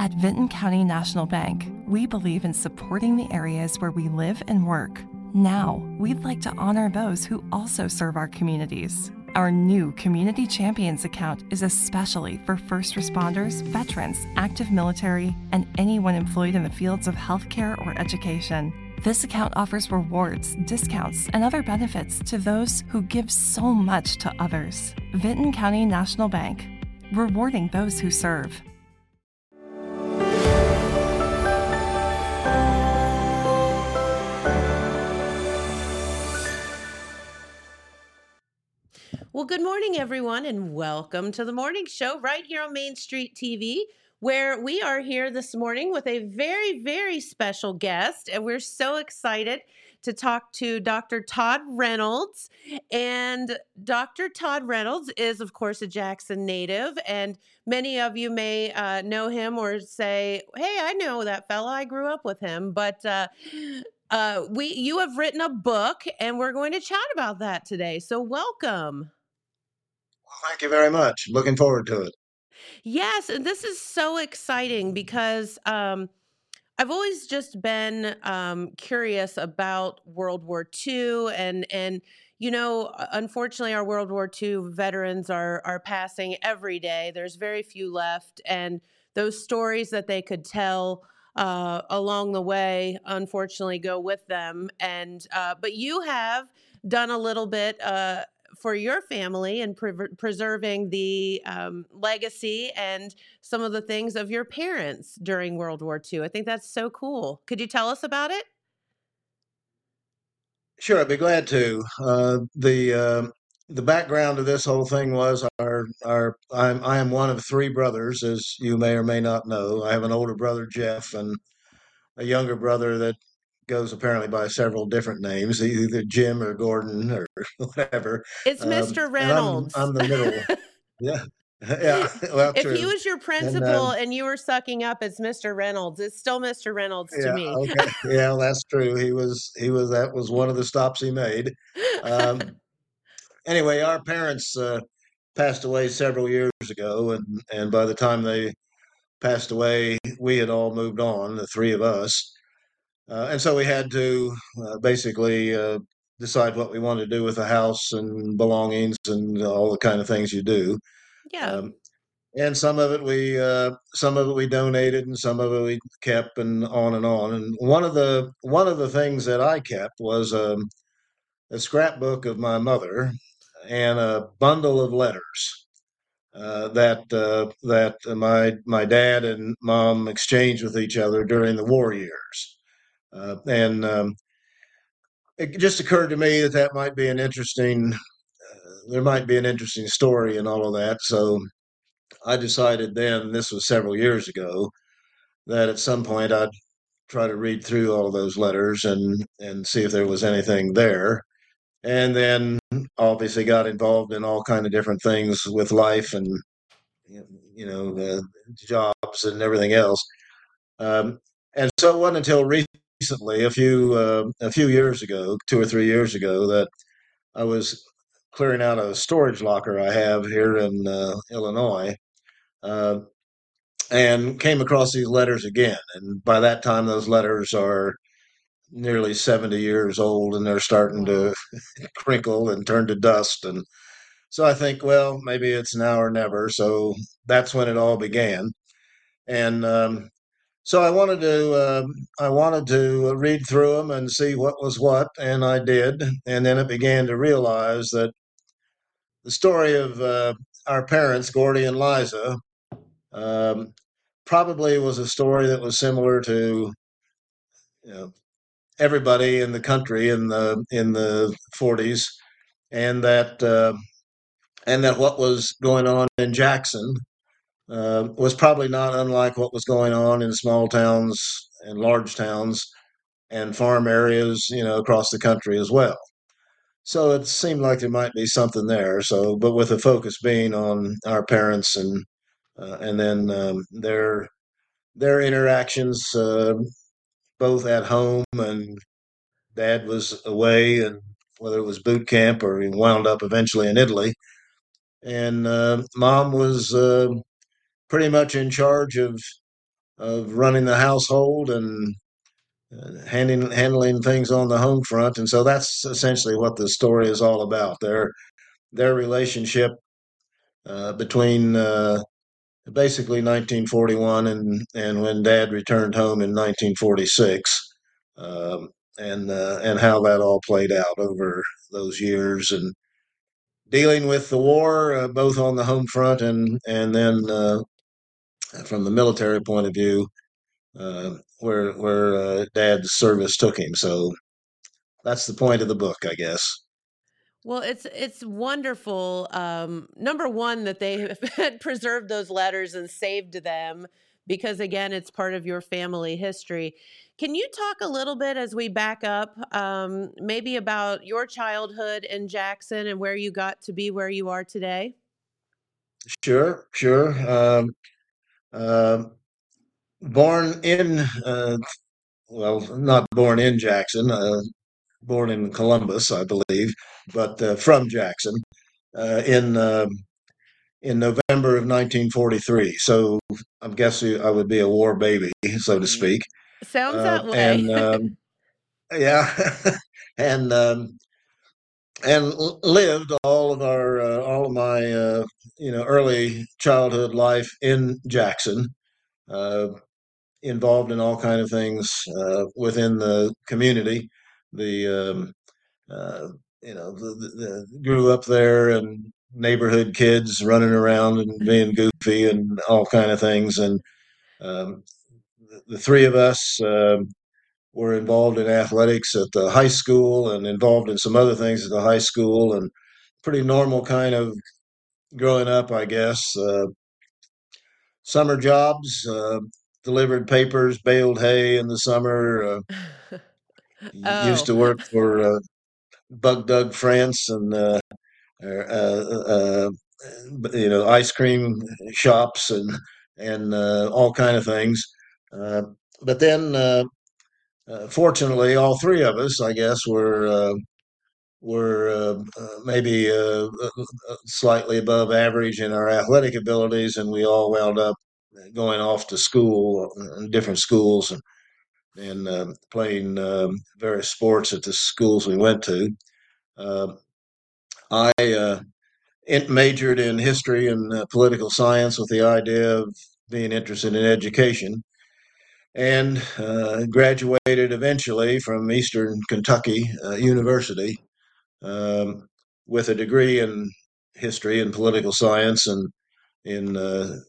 At Vinton County National Bank, we believe in supporting the areas where we live and work. Now, we'd like to honor those who also serve our communities. Our new Community Champions account is especially for first responders, veterans, active military, and anyone employed in the fields of healthcare or education. This account offers rewards, discounts, and other benefits to those who give so much to others. Vinton County National Bank, rewarding those who serve. Well, good morning, everyone, and welcome to the morning show right here on Main Street TV, where we are here this morning with a very, very special guest, and we're so excited to talk to Dr. Todd Reynolds. And Dr. Todd Reynolds is, of course, a Jackson native, and many of you may know him or say, hey, I know that fella, I grew up with him, but you have written a book, and we're going to chat about that today, so welcome. Thank you very much. Looking forward to it. Yes, and this is so exciting because I've always just been curious about World War II, and you know, unfortunately, our World War II veterans are passing every day. There's very few left, and those stories that they could tell along the way, unfortunately, go with them. And but you have done a little bit for your family and preserving the legacy and some of the things of your parents during World War II. I think that's so cool. Could you tell us about it? Sure, I'd be glad to. The background of this whole thing was I am one of three brothers, as you may or may not know. I have an older brother, Jeff, and a younger brother that goes apparently by several different names, either Jim or Gordon or whatever. It's Mr. And Reynolds. I'm the middle. Yeah, yeah. Well, If he true. was your And principal and you were sucking up, it's Mr. Reynolds. It's still Mr. Reynolds to yeah, me. okay, yeah, that's true. He was that was one of the stops he made. Um, anyway, our parents passed away several years ago, and by the time they passed away, we had all moved on, the three of us, and so we had to basically decide what we wanted to do with the house and belongings and all the kind of things you do. Yeah. Um, and some of it we donated, and some of it we kept, and on and on. And one of the things that I kept was a scrapbook of my mother and a bundle of letters that my dad and mom exchanged with each other during the war years. And It just occurred to me that might be an interesting. There might be an interesting story in all of that. So I decided then, this was several years ago, that at some point I'd try to read through all of those letters and see if there was anything there. And then obviously got involved in all kind of different things with life and jobs and everything else. Um, and so it wasn't until recently, a few years ago, 2 or 3 years ago, that I was clearing out a storage locker I have here in Illinois, uh, and came across these letters again. And by that time, those letters are nearly 70 years old, and they're starting Wow. to crinkle and turn to dust. And so I think, well, maybe it's now or never. So that's when it all began. And so I wanted to read through them and see what was what, and I did. And then it began to realize that the story of our parents, Gordy and Liza, um, probably was a story that was similar to, you know, everybody in the country in the 40s, and that what was going on in Jackson was probably not unlike what was going on in small towns and large towns and farm areas, across the country as well. So it seemed like there might be something there. So, but with the focus being on our parents and then their interactions, both at home, and Dad was away, and whether it was boot camp or he wound up eventually in Italy, and Mom was pretty much in charge of of running the household and handling things on the home front. And so that's essentially what the story is all about. Their relationship between basically 1941 and when Dad returned home in 1946, um, and how that all played out over those years, and dealing with the war, both on the home front and then from the military point of view, where Dad's service took him. So that's the point of the book, I guess. Well, it's wonderful. Number one, that they had preserved those letters and saved them, because again, it's part of your family history. Can you talk a little bit as we back up, maybe about your childhood in Jackson and where you got to be where you are today? Sure, sure. Uh, born in, well, not born in Jackson, born in Columbus, I believe, but from Jackson in November of 1943. So I'm guessing I would be a war baby, so to Ye- speak. Sounds that way. And yeah, and lived all of my early childhood life in Jackson, uh, involved in all kind of things within the community. The uh, grew up there, and neighborhood kids running around and being goofy and all kind of things. And um, the three of us were involved in athletics at the high school and involved in some other things at the high school, and pretty normal kind of growing up, I guess. Summer jobs, delivered papers, baled hay in the summer. Used Oh. to work for Bug Doug France and ice cream shops and all kind of things. Uh, but then, fortunately, all three of us, I guess, were maybe slightly above average in our athletic abilities, and we all wound up going off to school, different schools, and playing various sports at the schools we went to. Uh, I majored in history and political science with the idea of being interested in education, and graduated eventually from Eastern Kentucky University, um, with a degree in history and political science, and in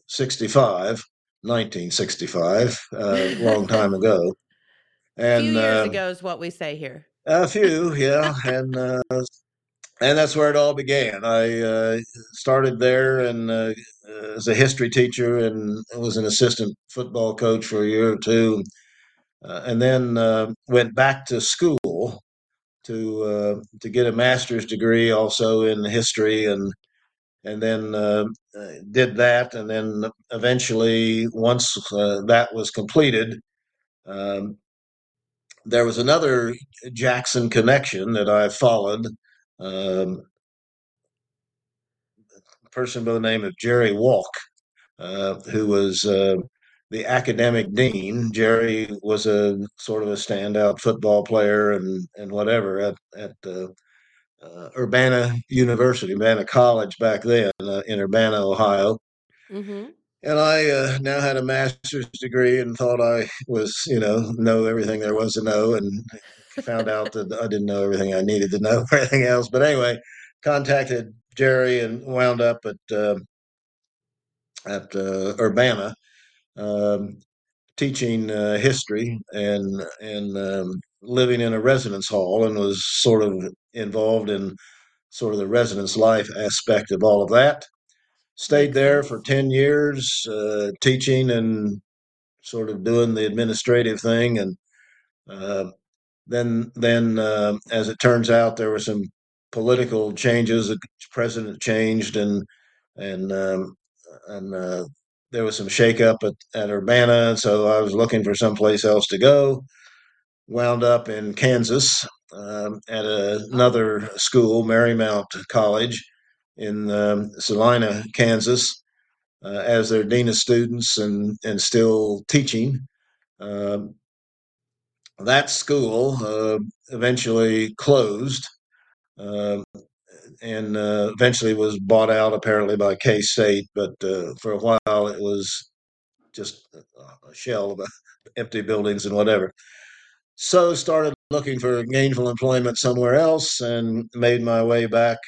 1965, long time ago. Few And years ago is what we say here. a few, yeah, and that's where it all began. I started there and as a history teacher, and was an assistant football coach for a year or two, and then went back to school to get a master's degree also in history, and then did that, and then eventually, once that was completed, um, there was another Jackson connection that I followed. A person by the name of Jerry Walk, who was the academic dean. Jerry was a sort of a standout football player and whatever at Urbana University, Urbana College back then, in Urbana, Ohio. Mm-hmm. And I now had a master's degree and thought I was, know everything there was to know, and found out that I didn't know everything I needed to know for anything else. But anyway, contacted Jerry and wound up at Urbana, um, teaching history and living in a residence hall, and was sort of involved in sort of the residence life aspect of all of that. Stayed Makes there sense. for 10 years, teaching and sort of doing the administrative thing. And uh, then as it turns out, there were some political changes. The president changed, and there was some shakeup at Urbana. So I was looking for someplace else to go. Wound up in Kansas, at Oh. another school, Marymount College, in Salina, Kansas. as their dean of students and still teaching. Um, that school eventually closed uh, and eventually was bought out apparently by K State, but for a while it was just a shell of empty buildings and whatever. So started looking for gainful employment somewhere else and made my way back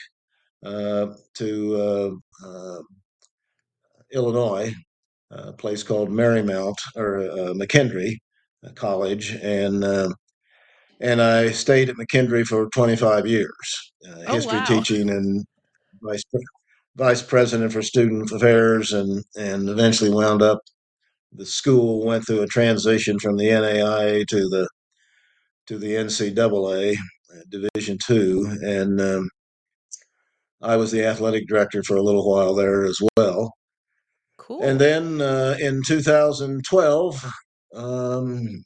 to Illinois, a place called Marymount or McKendree College, and I stayed at McKendree for 25 years, Oh, history wow. teaching and vice vice president for student affairs, and eventually wound up. The school went through a transition from the NAIA to the NCAA Division II, and I was the athletic director for a little while there as well. And Cool. then in 2012, um,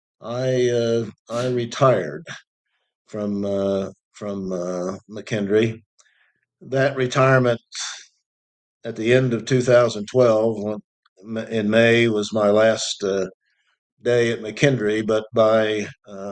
I retired from McKendree. That retirement at the end of 2012 in May was my last day at McKendree, but by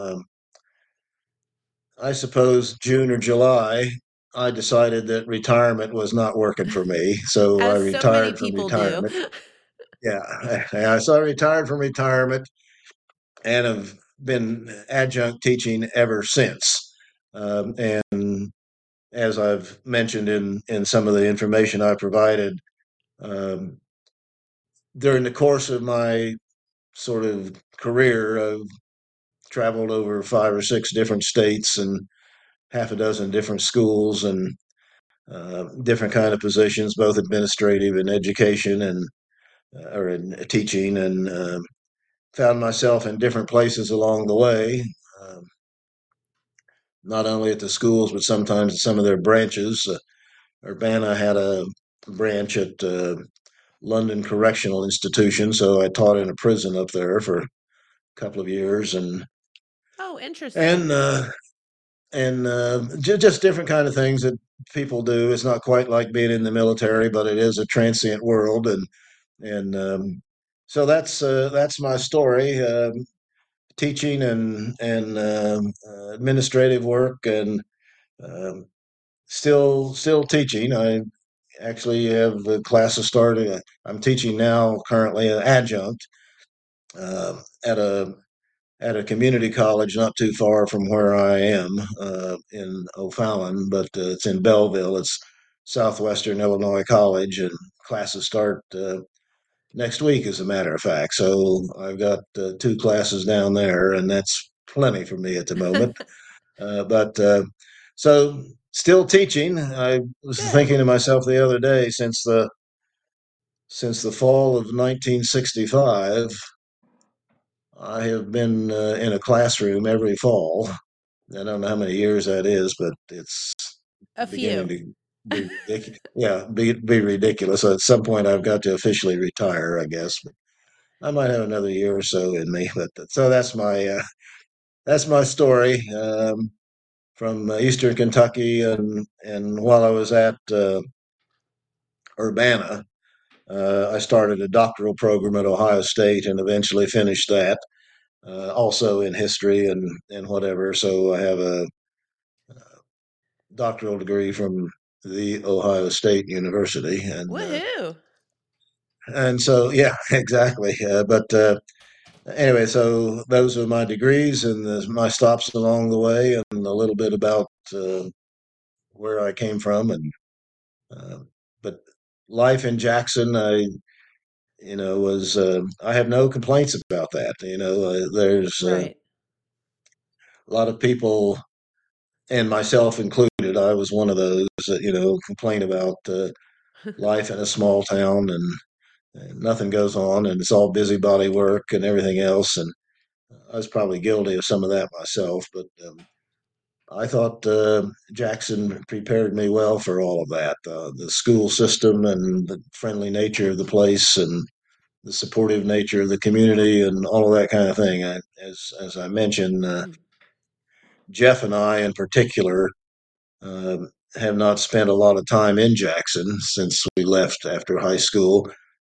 I suppose June or July, I decided that retirement was not working for me. So I As so many retired from people do. retirement. Yeah, so I retired from retirement and have been adjunct teaching ever since. And as I've mentioned in some of the information I provided, um, during the course of my sort of career, I've traveled over 5 or 6 different states and half a dozen different schools and different kind of positions, both administrative and education and or in teaching, and found myself in different places along the way. Um, not only at the schools, but sometimes at some of their branches. Urbana had a branch at London Correctional Institution, so I taught in a prison up there for a couple of years, Oh, interesting. and just different kind of things that people do. It's not quite like being in the military, but it is a transient world, and so that's my story. Teaching and administrative work, and um, still teaching. I actually have the classes starting. I'm teaching now currently an adjunct uh, at a community college not too far from where I am in O'Fallon, but it's in Belleville. It's Southwestern Illinois College, and classes start next week, as a matter of fact. So I've got 2 classes down there, and that's plenty for me at the moment. But so still teaching. I was Good. thinking to myself the other day, since the fall of 1965, I have been in a classroom every fall. I don't know how many years that is, but it's A beginning few. to be ridiculous. Yeah, be ridiculous. So at some point, I've got to officially retire, I guess. But I might have another year or so in me. But so that's my story from Eastern Kentucky, and while I was at Urbana, I started a doctoral program at Ohio State and eventually finished that. Also in history and whatever. So I have a doctoral degree from the Ohio State University, Woohoo. and so yeah, exactly. But anyway, so those are my degrees and my stops along the way, and a little bit about where I came from, and uh, but life in Jackson, was I have no complaints about that. There's Right. a lot of people, and myself included. I was one of those that complain about life in a small town, and nothing goes on, and it's all busybody work and everything else. And I was probably guilty of some of that myself, but I thought Jackson prepared me well for all of that. The school system and the friendly nature of the place, and the supportive nature of the community, and all of that kind of thing. As I mentioned, Jeff and I, in particular, uh, have not spent a lot of time in Jackson since we left after high school.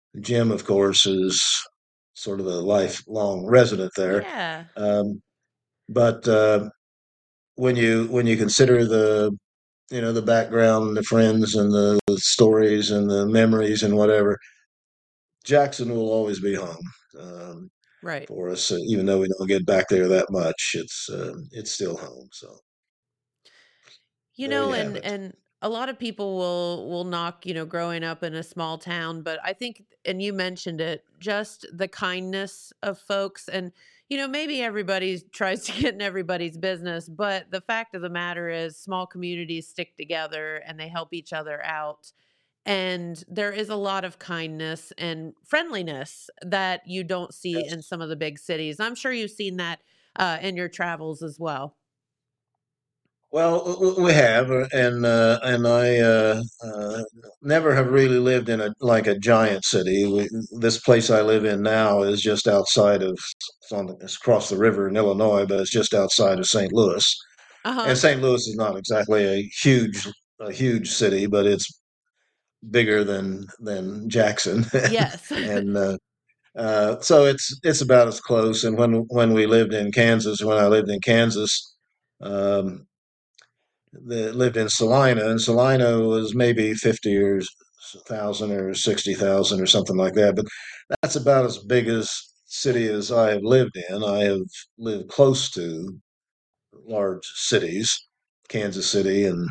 Jim, of course, is sort of a lifelong resident there. Yeah. Um, but when you consider the background, the friends, and the stories and the memories and whatever, Jackson will always be home Right. for us. Even though we don't get back there that much, it's still home. So there you have it. And a lot of people will knock, growing up in a small town, but I think, and you mentioned it, just the kindness of folks. And maybe everybody tries to get in everybody's business, but the fact of the matter is small communities stick together and they help each other out. And there is a lot of kindness and friendliness that you don't see Yes. in some of the big cities. I'm sure you've seen that in your travels as well. Well, we have, and I never have really lived in a giant city. This place I live in now is just outside of, it's across the river in Illinois, but it's just outside of St. Louis. Uh And huh. St. Louis is not exactly a huge city, but it's bigger than Jackson, Yes. and so it's about as close. And when we lived in Kansas, when I lived in Kansas. Um, that lived in Salina, and Salina was maybe 50 or 1,000 or 60,000 or something like that. But that's about as big as city as I have lived in. I have lived close to large cities, Kansas City, and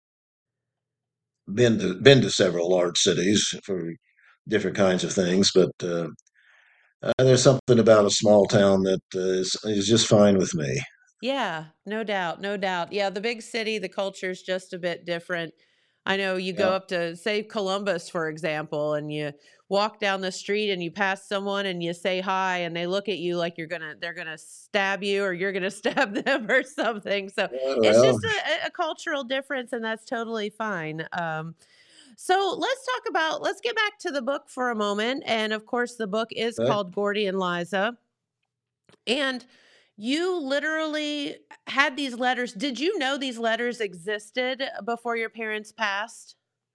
been to several large cities for different kinds of things. But there's something about a small town that is just fine with me. Yeah, no doubt, no doubt. Yeah, the big city, the culture is just a bit different. I know you go Yeah. up to, say, Columbus, for example, and you walk down the street and you pass someone and you say hi and they look at you like they're gonna stab you or you're gonna stab them or something. So it's Well, just a cultural difference, and that's totally fine. So let's get back to the book for a moment. And of course, the book is okay. called Gordy and Liza. And you literally had these letters. Did you know these letters existed before your parents passed?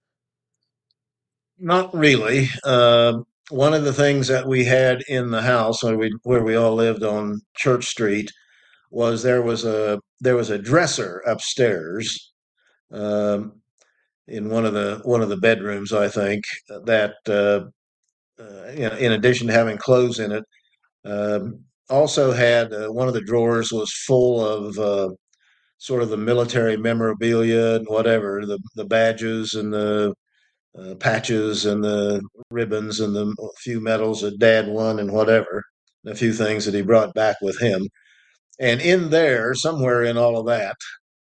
Not really. One of the things that we had in the house where we all lived on Church Street was there was a dresser upstairs, um, in one of the bedrooms, I think, that in addition to having clothes in it, also had one of the drawers was full of sort of the military memorabilia and whatever, the badges and the patches and the ribbons and the few medals that Dad won and whatever, and a few things that he brought back with him. And in there, somewhere in all of that,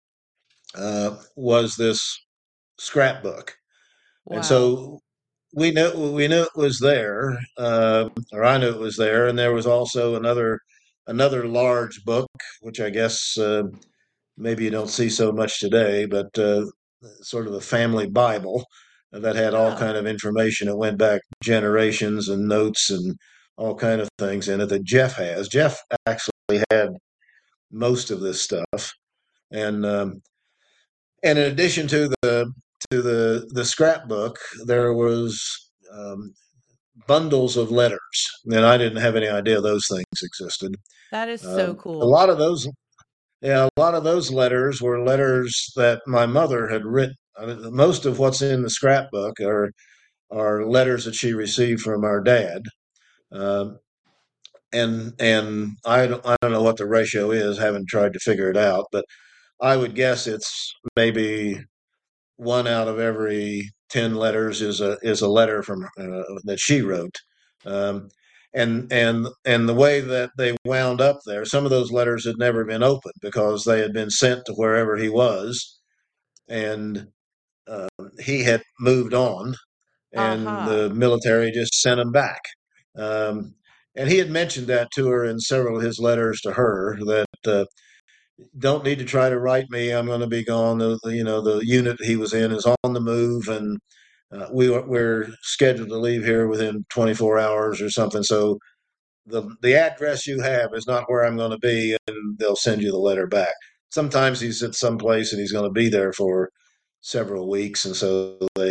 was this scrapbook. And Wow. so we knew it was there, or I knew it was there. And there was also another large book, which I guess maybe you don't see so much today, but sort of the family Bible that had all Oh, kind of information that went back generations and notes and all kind of things in it that Jeff has. Jeff actually had most of this stuff, and and in addition to the scrapbook, there was um, bundles of letters, and I didn't have any idea those things existed. that is so A cool. lot of those Yeah, a lot of those letters were letters that my mother had written. I mean, most of what's in the scrapbook are letters that she received from our dad, um, and I don't know what the ratio is. Haven't tried to figure it out, but I would guess it's maybe one out of every 10 letters is a letter from that she wrote. Um, and the way that they wound up there, some of those letters had never been opened because they had been sent to wherever he was, and uh, he had moved on, and Aha. the military just sent him back. Um, and he had mentioned that to her in several of his letters to her that don't need to try to write me. I'm going to be gone. The unit he was in is on the move, and we're scheduled to leave here within 24 hours or something. So the address you have is not where I'm going to be, and they'll send you the letter back. Sometimes he's at some place and he's going to be there for several weeks, and so they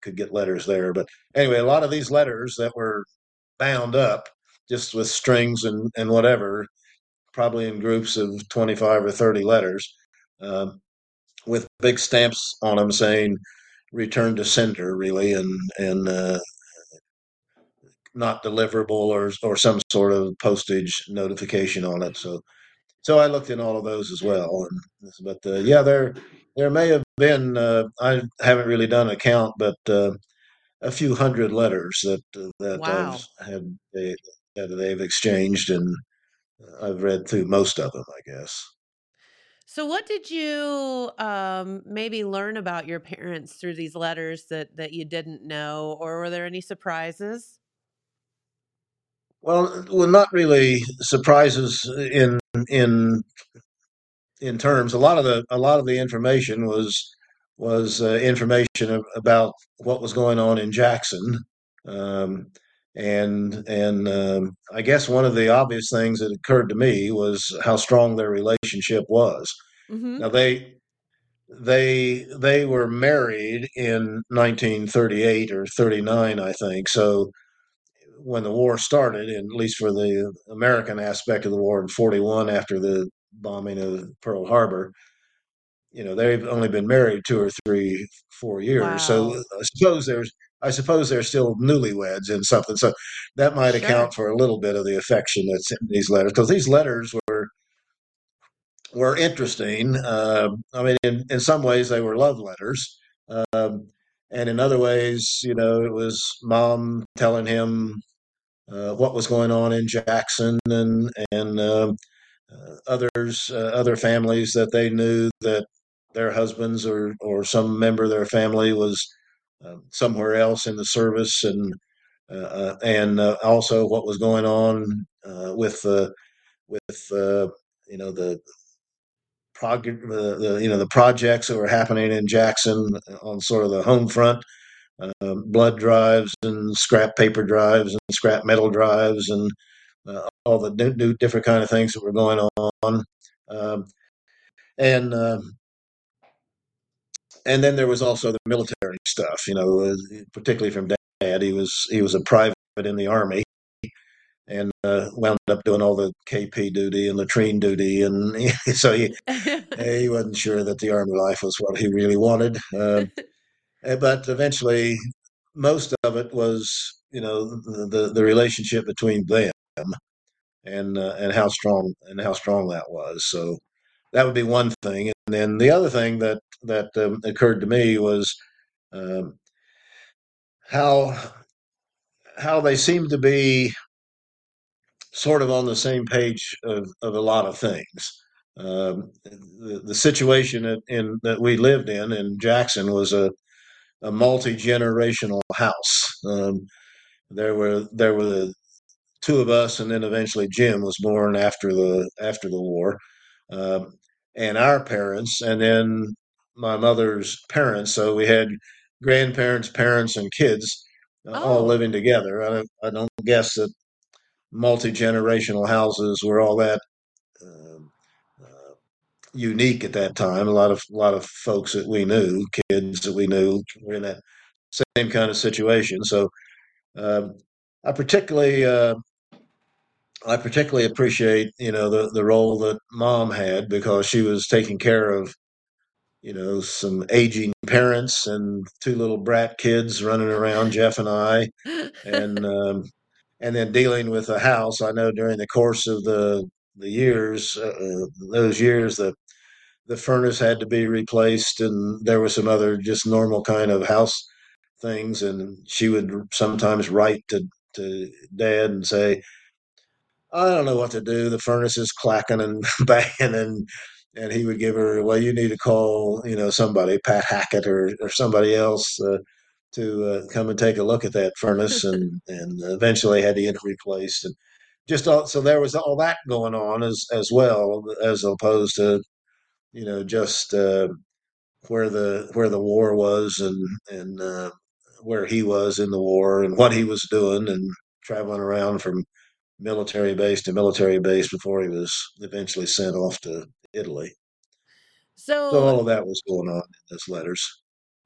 could get letters there. But anyway, a lot of these letters that were bound up just with strings and whatever, probably in groups of 25 or 30 letters, um, with big stamps on them saying return to sender, really, and not deliverable, or some sort of postage notification on it. So I looked in all of those as well. But yeah, there may have been, I haven't really done a count, but a few hundred letters that I've Wow. had that they've exchanged, and I've read through most of them, I guess. So what did you maybe learn about your parents through these letters that you didn't know, or were there any surprises? Well, not really surprises in in terms. A lot of the information was information about what was going on in Jackson, um, and I guess one of the obvious things that occurred to me was how strong their relationship was. Mm-hmm. Now they were married in 1938 or 39, I think. So when the war started, and at least for the American aspect of the war in 41, after the bombing of Pearl Harbor, they've only been married 2 or 3, 4 years. So Wow. I suppose they're still newlyweds in something. So that might account Sure. for a little bit of the affection that's in these letters, because these letters were interesting. I mean, in some ways they were love letters, um, and in other ways, it was mom telling him what was going on in Jackson, and other families that they knew that their husbands or some member of their family was somewhere else in the service, and also what was going on with the the projects that were happening in Jackson on sort of the home front, blood drives and scrap paper drives and scrap metal drives, and all the new different kind of things that were going on. Um, and and then there was also the military stuff, particularly from Dad. He was a private in the Army, and wound up doing all the KP duty and latrine duty, and so he wasn't sure that the Army life was what he really wanted. But eventually, most of it was, the relationship between them, and how strong that was. So that would be one thing. And then the other thing that occurred to me was um, how how they seemed to be sort of on the same page of a lot of things. The situation that we lived in Jackson was a multi generational house. There were the two of us, and then eventually Jim was born after the war, um, and our parents, and then my mother's parents. So we had grandparents, parents, and kids all Oh. living together. I don't guess that multi generational houses were all that um, unique at that time. A lot of folks that we knew, kids that we knew, were in that same kind of situation. So um, I particularly uh, I particularly appreciate the role that mom had, because she was taking care of some aging parents and two little brat kids running around, Jeff and I, and and then dealing with a house. I know during the course of the years, those years, the furnace had to be replaced, and there was some other just normal kind of house things. And she would sometimes write to Dad and say, I don't know what to do. The furnace is clacking and banging, and he would give her, well, you need to call, somebody, Pat Hackett or somebody else, to come and take a look at that furnace, and eventually had to get it replaced. And so there was all that going on as well, as opposed to just where the war was, and where he was in the war and what he was doing, and traveling around from military base to military base before he was eventually sent off to Italy. So So all of that was going on in those letters.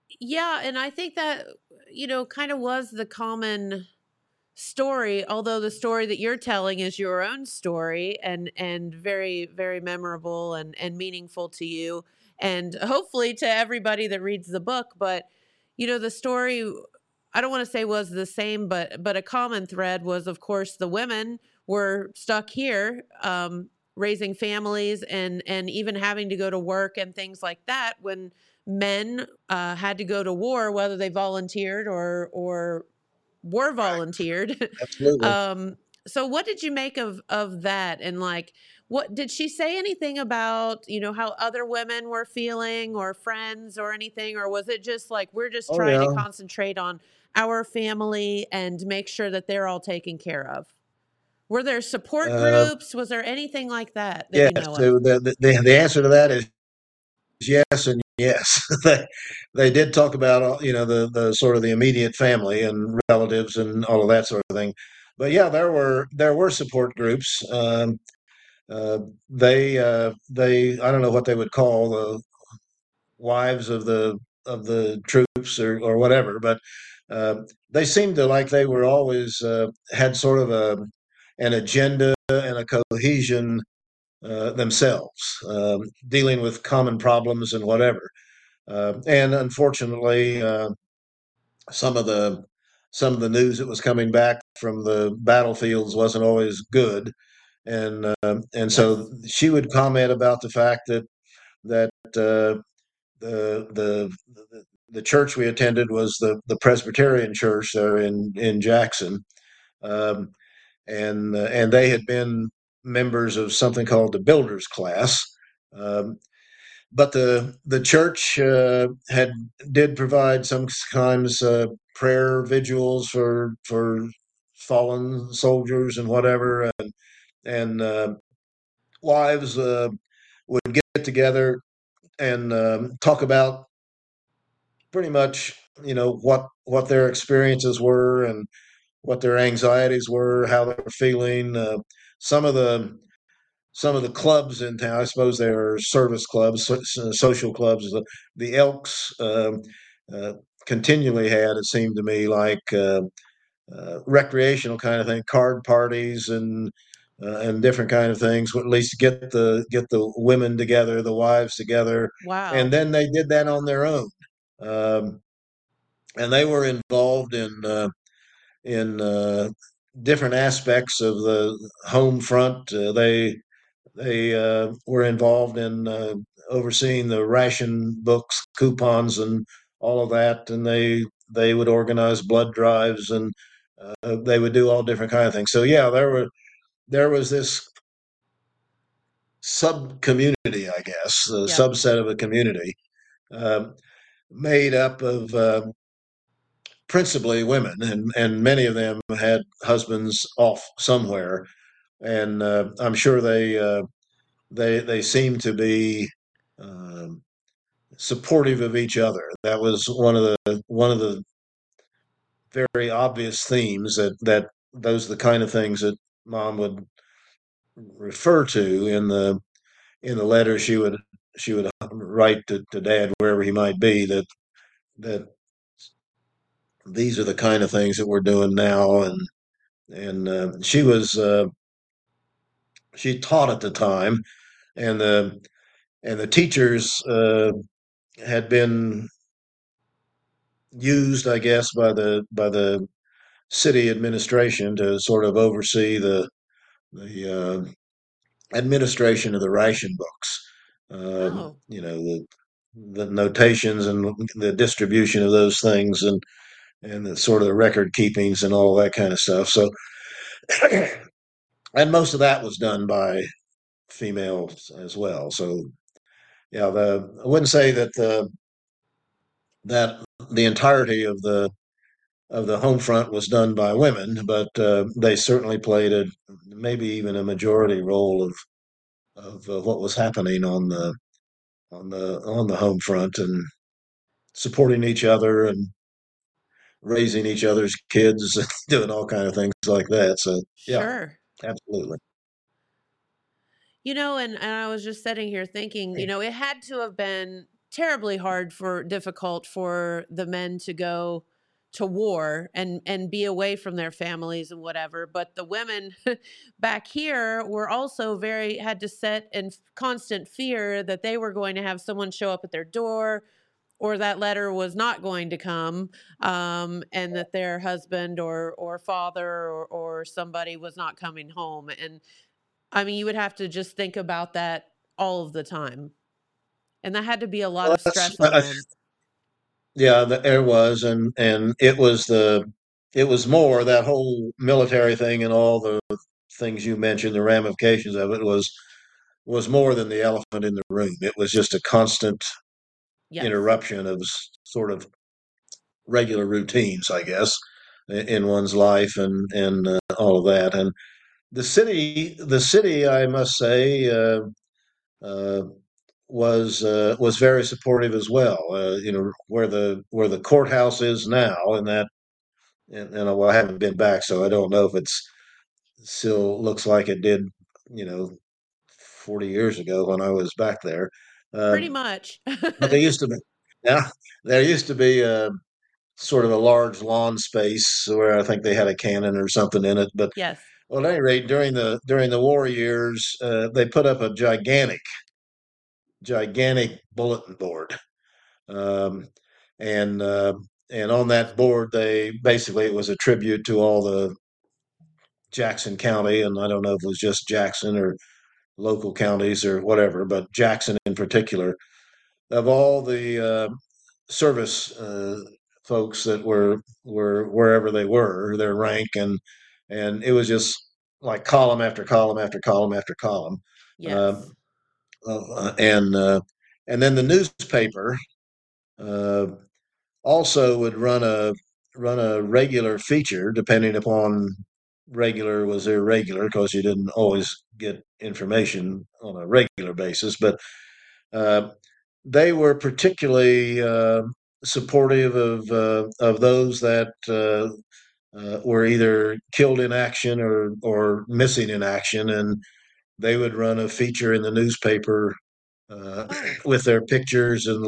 Yeah, and I think that, kind of was the common story, although the story that you're telling is your own story, and very, very memorable and meaningful to you, and hopefully to everybody that reads the book. But the story, I don't want to say was the same, but a common thread was, of course, the women were stuck here, raising families and even having to go to work and things like that, when men had to go to war, whether they volunteered or were Right. volunteered. Absolutely. So what did you make of that? And like, what did she say anything about, how other women were feeling, or friends or anything? Or was it just like, we're just Oh trying to yeah. concentrate on our family and make sure that they're all taken care of? Were there support Uh, groups? Was there anything like that yes. you know of? The answer to that is yes and yes. They did talk about the sort of the immediate family and relatives and all of that sort of thing. But yeah, there were support groups. Uh, they I don't know what they would call the wives of the troops or whatever, but uh, they seemed to like they were always had sort of an agenda and a cohesion themselves, dealing with common problems and whatever. And unfortunately, some of the some of the news that was coming back from the battlefields wasn't always good, and so Yes. she would comment about the fact that the church we attended was the Presbyterian church there in Jackson, um, and they had been members of something called the Builders Class. Um, but the church had did provide sometimes prayer vigils for fallen soldiers and whatever, and wives would get together and talk about pretty much what their experiences were and what their anxieties were, how they were feeling. Some of the some of the clubs in town, I suppose they are service clubs, social clubs. The Elks uh, continually had, it seemed to me, like recreational kind of thing, card parties and different kind of things. At least get the women together, the wives together, and Wow. then they did that on their own. Um, and they were involved in different aspects of the home front. They were involved in overseeing the ration books, coupons, and all of that, and they would organize blood drives, and they would do all different kind of things. So yeah, there was this sub community, I guess, a Yep. subset of a community um, made up of principally women, and many of them had husbands off somewhere, and I'm sure they seem to be um, supportive of each other. That was one of the very obvious themes that those are the kind of things that mom would refer to in the letter she would write to dad wherever he might be, that these are the kind of things that we're doing now. And she taught at the time, and the teachers had been used, I guess, by the city administration to sort of oversee the administration of the ration books. Oh, The notations and the distribution of those things, and the sort of the record keepings and all that kind of stuff. So, and most of that was done by females as well. So, yeah, I wouldn't say that the entirety of the home front was done by women, but they certainly played maybe even a majority role of what was happening on the home front, and supporting each other and raising each other's kids, doing all kind of things like that. So yeah, sure. absolutely. And I was just sitting here thinking, it had to have been terribly difficult for the men to go to war and be away from their families and whatever. But the women back here were also had to sit in constant fear that they were going to have someone show up at their door, or that letter was not going to come, and that their husband or father or somebody was not coming home. And I mean, you would have to just think about that all of the time. And that had to be a lot Well, of stress on them. yeah, there was, and it was more that whole military thing and all the things you mentioned, the ramifications of it was more than the elephant in the room. It was just a constant Yes. interruption of sort of regular routines, I guess, in one's life and all of that. And the city, I must say, uh, was very supportive as well. Where the courthouse is now, well, I haven't been back, so I don't know if it's still looks like it did, you know, 40 years ago when I was back there. Pretty much. But there used to be, yeah, there used to be sort of a large lawn space where I think they had a cannon or something in it. But Yes. well, at any rate, during the war years, they put up a gigantic bulletin board, um, and uh, and on that board, they basically it was a tribute to all the Jackson County, and I don't know if it was just Jackson or local counties or whatever, but Jackson in particular, of all the service folks that were wherever they were, their rank, and it was just like column after column after column after column. Yes. And and then the newspaper uh, also would run a regular feature, depending upon regular was irregular, because you didn't always get information on a regular basis, but uh, they were particularly supportive of those that were either killed in action or missing in action, and they would run a feature in the newspaper with their pictures and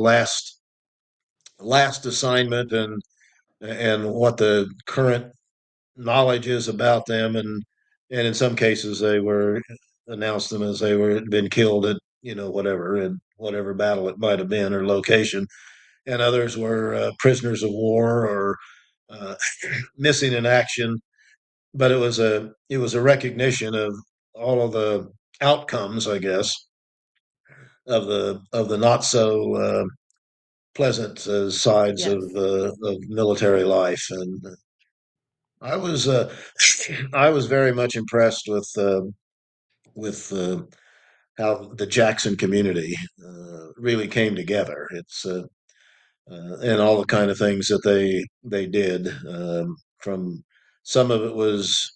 last assignment and what the current knowledge is about them, and in some cases they were announced them as they were been killed at whatever in whatever battle it might have been or location, and others were prisoners of war or uh, missing in action. But it was a recognition of all of the outcomes, I guess, of the not so pleasant sides Yes. of military life. And I was I was very much impressed with how the Jackson community really came together. It's and all the kind of things that they did. From some of it was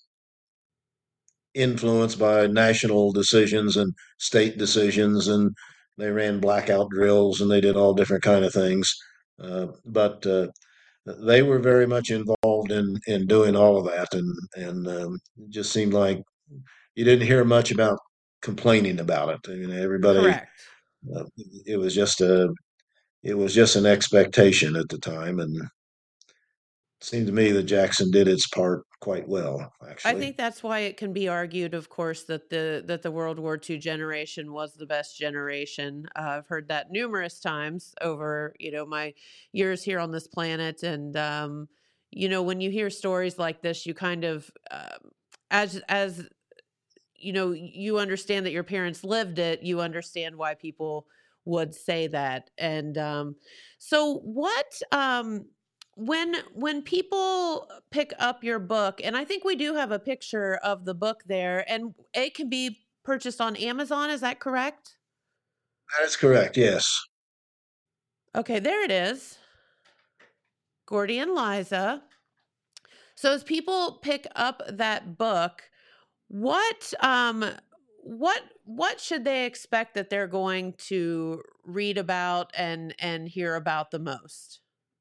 influenced by national decisions and state decisions, and they ran blackout drills and they did all different kind of things. But they were very much involved in doing all of that, and it just seemed like you didn't hear much about complaining about it. I mean, everybody. Correct. Uh, it was just an expectation at the time, and it seemed to me that Jackson did its part quite well. Actually, I think that's why it can be argued, of course, that the World War II generation was the best generation. I've heard that numerous times over my years here on this planet, and when you hear stories like this, you kind of as you understand that your parents lived it, you understand why people would say that. And so what when people pick up your book, and I think we do have a picture of the book there, and it can be purchased on Amazon, is that correct? that is correct. Yes. Okay, there it is. Gordy and Liza. So as people pick up that book, what what should they expect that they're going to read about and hear about the most?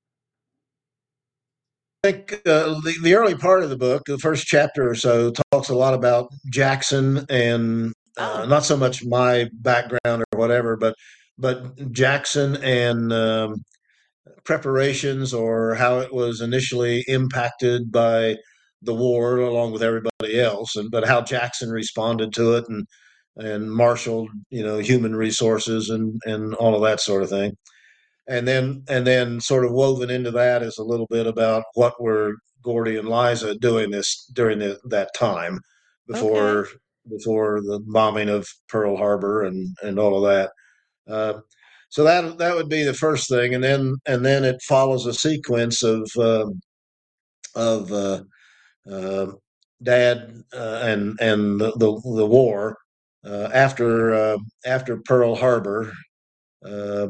I think the early part of the book, the first chapter or so, talks a lot about Jackson and Oh, not so much my background or whatever, but Jackson and preparations, or how it was initially impacted by the war along with everybody else, and but how Jackson responded to it and marshaled, human resources and all of that sort of thing. And then sort of woven into that is a little bit about what were Gordy and Liza doing this during that time Okay. before before the bombing of Pearl Harbor and all of that. Uh, so that would be the first thing, and then it follows a sequence of uh, Dad and the war after Pearl Harbor. Uh,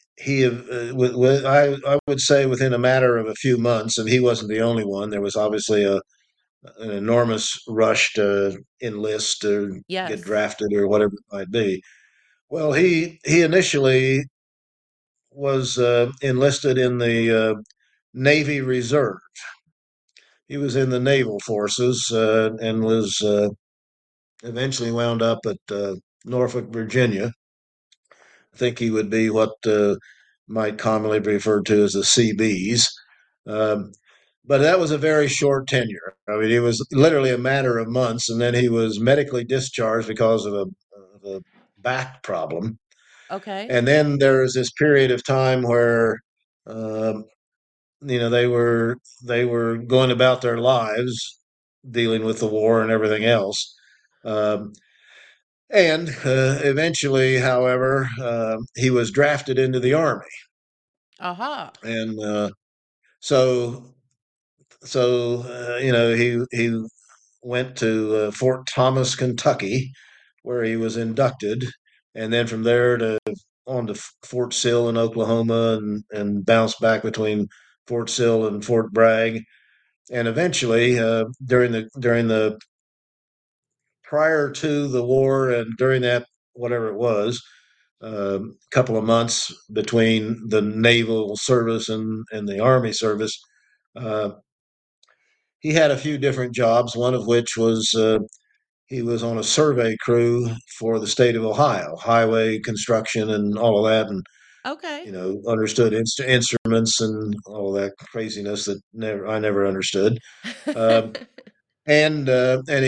I would say within a matter of a few months, and he wasn't the only one. There was obviously an enormous rush to enlist or get Yes. drafted or whatever it might be. Well, he initially was enlisted in the Navy Reserve. He was in the naval forces and was eventually wound up at Norfolk, Virginia. I think he would be what might commonly be referred to as the CBs. Um, but that was a very short tenure. I mean, it was literally a matter of months, and then he was medically discharged because of a back problem. Okay. And then there was this period of time where um, they were going about their lives, dealing with the war and everything else. Um, and eventually, however, he was drafted into the army, Aha. and so he went to Fort Thomas, Kentucky, where he was inducted, and then from there to on to Fort Sill in Oklahoma, and bounced back between Fort Sill and Fort Bragg, and eventually during the prior to the war and during that whatever it was, couple of months between the naval service and the army service, uh, he had a few different jobs. One of which was he was on a survey crew for the state of Ohio, highway construction and all of that, and Okay. understood instruments and all of that craziness that I never understood. Um, and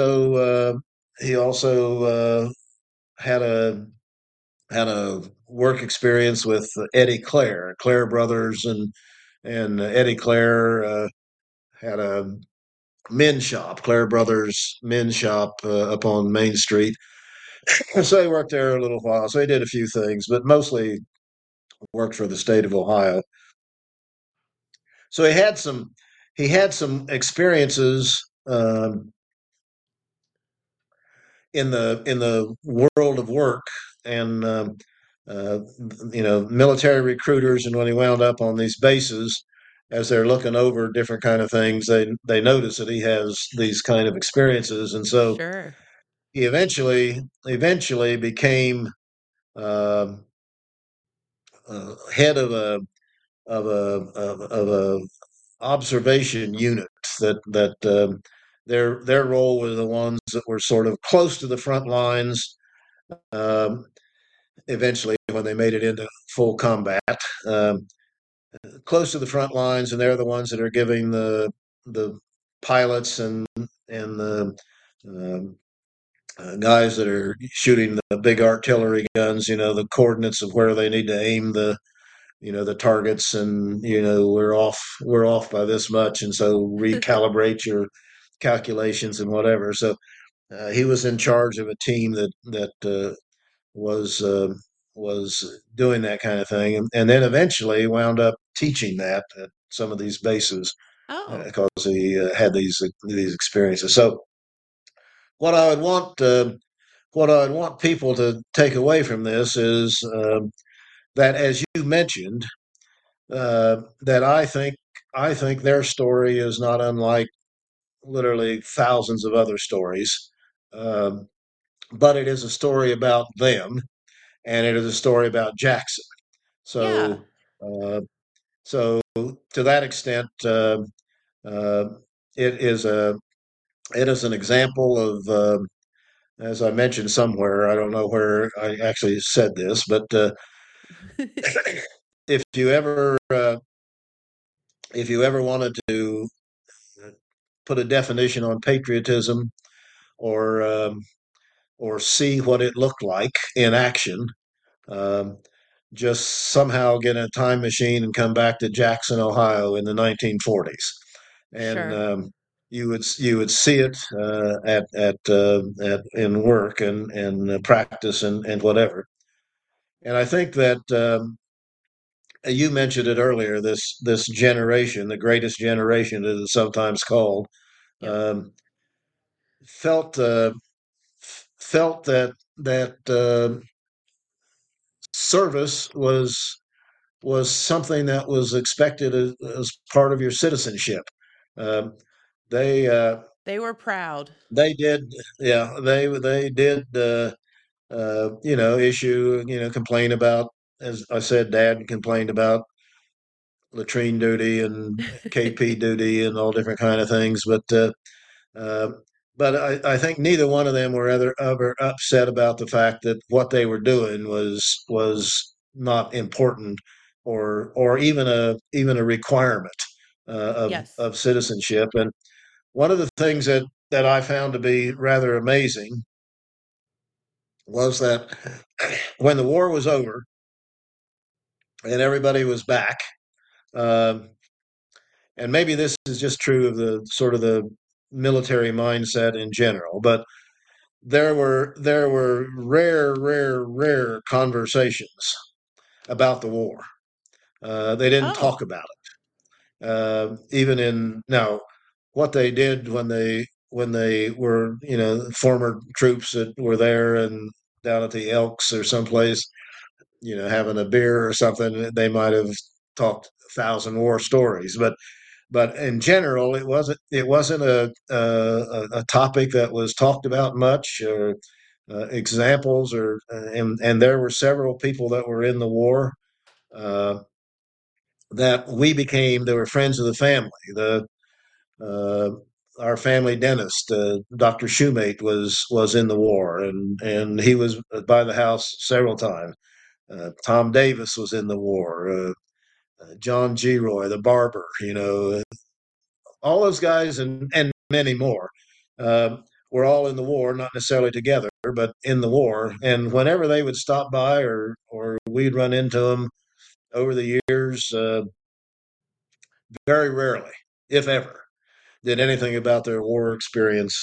he also had a work experience with Eddie Clare Brothers, and Eddie Clare had a men's shop, Clare Brothers Men's Shop, up on Main Street. And so he worked there a little while. So he did a few things, but mostly worked for the state of Ohio. So he had some experiences in the world of work, and uh, military recruiters. And when he wound up on these bases, as they're looking over different kind of things, they notice that he has these kind of experiences, and so Sure. he eventually became uh, head of a observation unit that their role was the ones that were sort of close to the front lines. Um, Eventually, when they made it into full combat, um, close to the front lines, and they're the ones that are giving the pilots and the um, guys that are shooting the big artillery guns, the coordinates of where they need to aim the targets, and we're off by this much, and so recalibrate your calculations and whatever. So he was in charge of a team that was was doing that kind of thing, and then eventually wound up teaching that at some of these bases Oh. because he had these experiences. So what I would want what I would want people to take away from this is that, as you mentioned, that I think their story is not unlike literally thousands of other stories, um, but it is a story about them, and it is a story about Jackson. Yeah. So, uh, so to that extent, uh, it is an example as I mentioned somewhere, I don't know where I actually said this, but if you ever wanted to put a definition on patriotism, or see what it looked like in action, um, just somehow get in a time machine and come back to Jackson, Ohio in the 1940s, and Sure. you would see it at in work and practice and whatever. And I think that you mentioned it earlier. This generation, the greatest generation, as it's sometimes called, Yep. um, felt felt that service was something that was expected as part of your citizenship. Um, they They were proud. they did, yeah, they did, issue, complain about, as I said, Dad complained about latrine duty and KP duty and all different kind of things, uh, but I think neither one of them were ever upset about the fact that what they were doing was not important, or even a requirement Yes. of citizenship. And one of the things that I found to be rather amazing was that when the war was over and everybody was back, um, and maybe this is just true of the sort of the military mindset in general, but there were rare conversations about the war. They didn't Oh. talk about it. Even in now, what they did when they were, former troops that were there and down at the Elks or someplace, having a beer or something, they might have talked 1,000 war stories. But in general, it wasn't a topic that was talked about much, or examples, and there were several people that were in the war, uh, that they were friends of the family. The uh, Our family dentist, Dr. Shoemate, was in the war, and he was by the house several times. Tom Davis was in the war. John Giroy, the barber, all those guys, and many more, uh, were all in the war, not necessarily together, but in the war. And whenever they would stop by, or we'd run into them over the years, very rarely, if ever, did anything about their war experience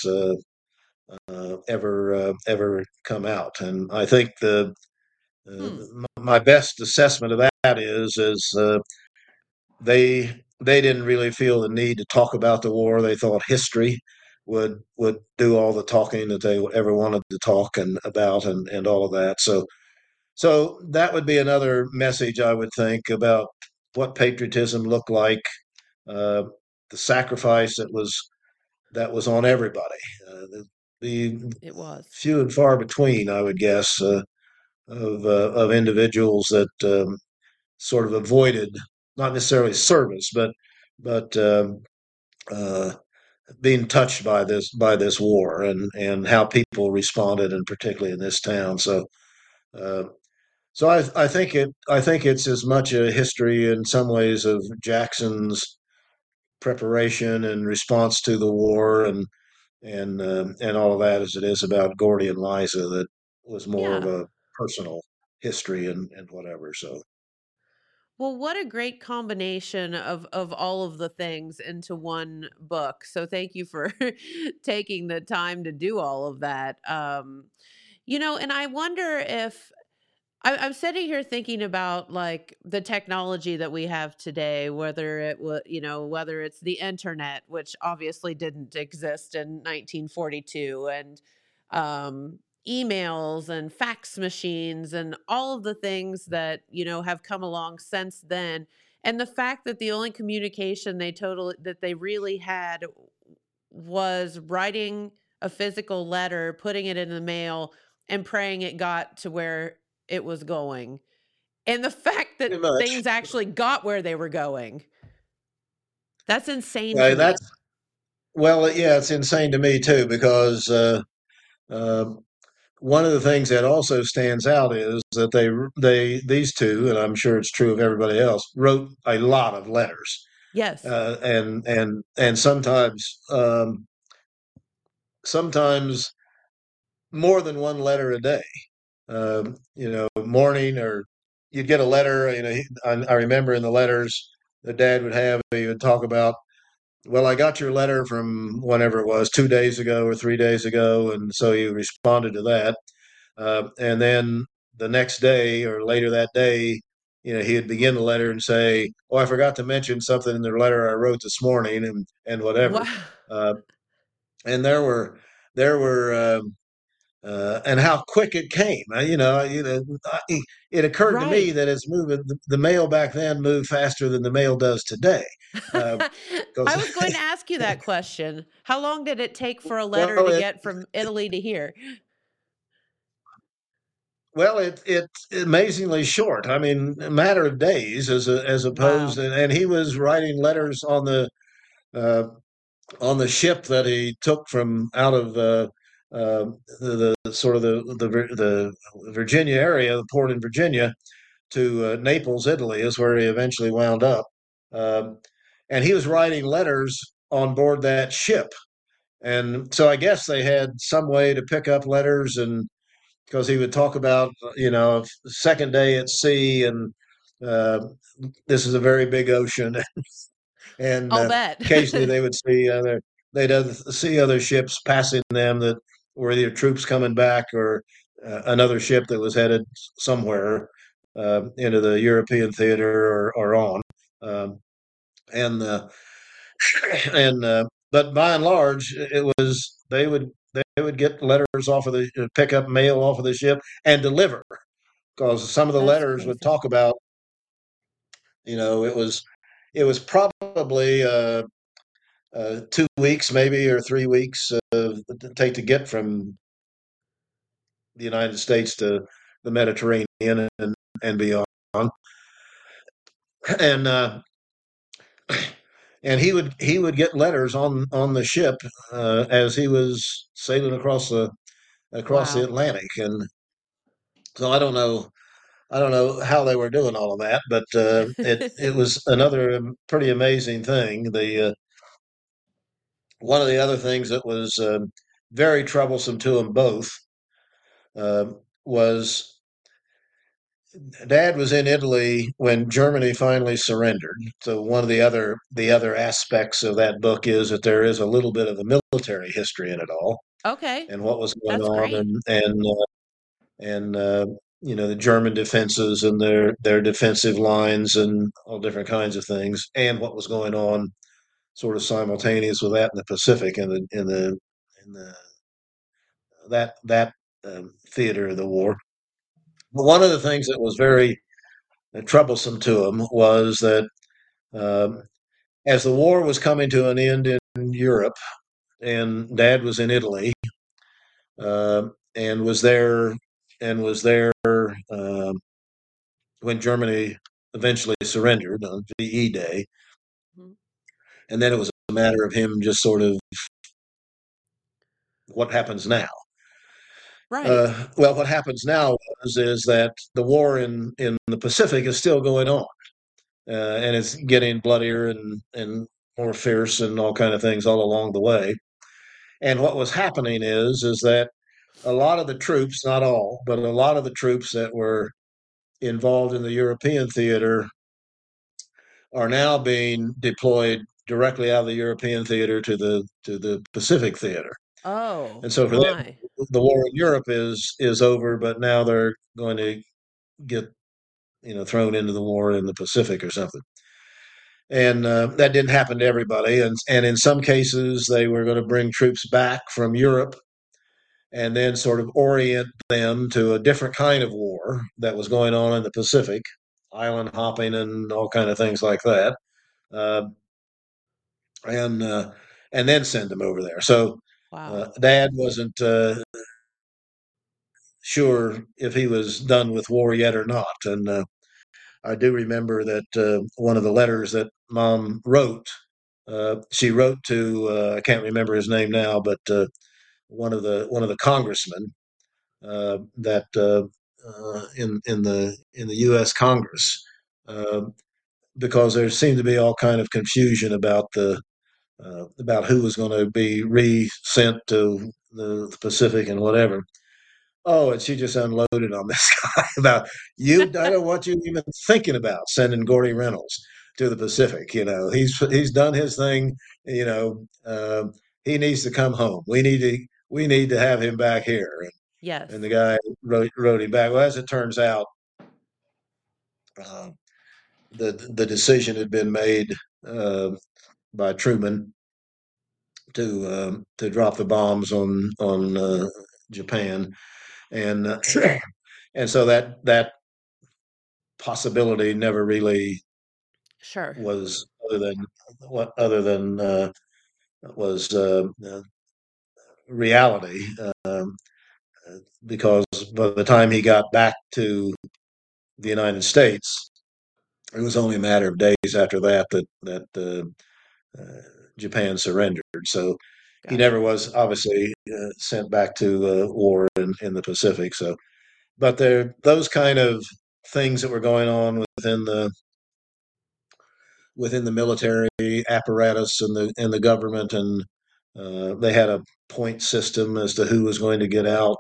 ever come out. And I think Hmm. my best assessment of that is they didn't really feel the need to talk about the war. They thought history would do all the talking that they ever wanted to talk and about, and all of that. So that would be another message, I would think, about what patriotism looked like, uh, the sacrifice that was on everybody. The It was. few and far between, I would guess, of individuals that sort of avoided, not necessarily service, but uh, being touched by this war, and how people responded, and particularly in this town. Uh, I think it's as much a history in some ways of Jackson's preparation and response to the war, and all of that, as it is about Gordy and Liza, that was more of Yeah. a personal history, and whatever. So Well, what a great combination of all of the things into one book. So thank you for taking the time to do all of that. And I wonder if I'm sitting here thinking about like the technology that we have today, whether it was, whether it's the internet, which obviously didn't exist in 1942, and emails and fax machines and all of the things that, have come along since then. And the fact that the only communication that they really had was writing a physical letter, putting it in the mail, and praying it got to where it was going. And the fact that pretty much. things actually got where they were going, that's insane to That's me. Well, yeah, it's insane to me too, because one of the things that also stands out is that these two, and I'm sure it's true of everybody else, wrote a lot of letters, Yes. and sometimes more than one letter a day. Morning, or you'd get a letter. I remember in the letters that Dad would have, he would talk about, well, I got your letter from whenever it was, 2 days ago or 3 days ago, and so you responded to that. And then the next day or later that day, he would begin the letter and say, "Oh, I forgot to mention something in the letter I wrote this morning," and whatever. Wow. Uh, and and how quick it came. It occurred to me Right. that the mail back then moved faster than the mail does today. I Because was going to ask you that question. How long did it take for a letter well, to it get from Italy to here? well, it's amazingly short. I mean, a matter of days, as opposed, Wow. and he was writing letters uh, on the ship that he took from out of the sort of the Virginia area, the port in Virginia, to Naples, Italy, is where he eventually wound up. Um, and he was writing letters on board that ship. And so I guess they had some way to pick up letters, and because he would talk about, second day at sea, and uh, this is a very big ocean, and I'll bet. occasionally they'd see other ships passing them that were either troops coming back or another ship that was headed somewhere into the European theater or on. Um, and and But by and large, it was they would get letters off of the pick up mail off of the ship and deliver, because some of the That's letters would crazy. talk about, it was probably 2 weeks maybe, or 3 weeks take to get from the United States to the Mediterranean and beyond. And and he would get letters on the ship as he was sailing across the Wow. Atlantic. And so I don't know how they were doing all of that, but it was another pretty amazing thing. The One of the other things that was very troublesome to them both uh, was Dad was in Italy when Germany finally surrendered. So one of the other aspects of that book is that there is a little bit of a military history in it all, Okay. and what was going That's on, great. and the German defenses and their defensive lines and all different kinds of things, and what was going on sort of simultaneous with that in the Pacific, in the that theater of the war. But one of the things that was very troublesome to him was that um, as the war was coming to an end in Europe, and Dad was in Italy, uh, and was there when Germany eventually surrendered on VE Day, Mhm. and then it was a matter of him just sort of, what happens now. Right. Well, what happens now is that the war in the Pacific is still going on, and it's getting bloodier and more fierce and all kind of things all along the way. And what was happening is that a lot of the troops, not all, but a lot of the troops that were involved in the European theater are now being deployed directly out of the European theater to the Pacific theater. Oh, And so for them, my. the war in Europe is over, but now they're going to get thrown into the war in the Pacific or something. And that didn't happen to everybody. And in some cases, they were going to bring troops back from Europe and then sort of orient them to a different kind of war that was going on in the Pacific, island hopping and all kind of things like that, uh, and uh, and then send them over there. So Wow. Dad wasn't sure if he was done with war yet or not, and I do remember that one of the letters that Mom wrote, she wrote to, I can't remember his name now, but one of the congressmen that in the U.S. Congress, uh, because there seemed to be all kind of confusion about who was going to be re-sent to the Pacific and whatever. Oh, and she just unloaded on this guy about you. I don't want you even thinking about sending Gordy Reynolds to the Pacific. He's done his thing. He needs to come home. We need to have him back here. And the Yes. guy wrote him back. Well, as it turns out, uh, the decision had been made uh, by Truman to drop the bombs on Japan, and and so that possibility never really Sure. was other than was reality, because by the time he got back to the United States, it was only a matter of days after that uh, Japan surrendered. So he never Gotcha. was obviously sent back to war in the Pacific. So, but there those kind of things that were going on within the military apparatus and the government, and they had a point system as to who was going to get out.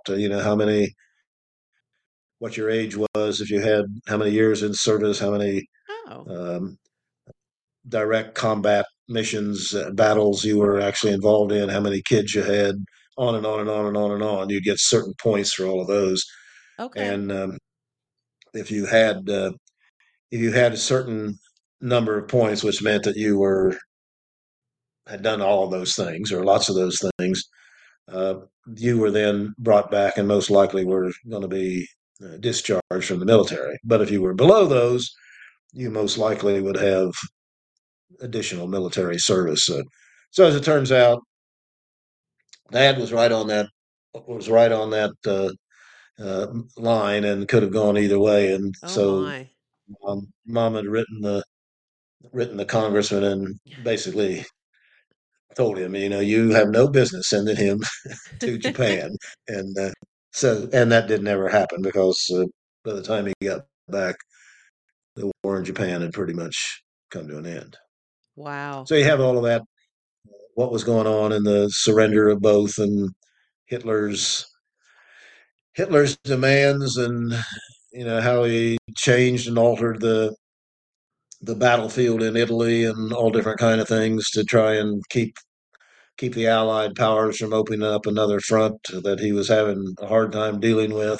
What your age was, if you had how many years in service, how many Oh, um, direct combat missions, battles you were actually involved in, how many kids you had, on and on and on and on and on. You get certain points for all of those, okay. and if you had uh, if you had a certain number of points, which meant that you were had done all of those things or lots of those things, uh, you were then brought back and most likely were going to be discharged from the military. But if you were below those, you most likely would have additional military service. So as it turns out, Dad was right on that line and could have gone either way. And Oh so my. Mom had written the congressman and basically told him, you have no business sending him to Japan, and and that didn't ever happen because by the time he got back, the war in Japan had pretty much come to an end. Wow. So you have all of that, what was going on in the surrender of both, and Hitler's Hitler's demands, and how he changed and altered the battlefield in Italy and all different kind of things to try and keep the Allied powers from opening up another front that he was having a hard time dealing with,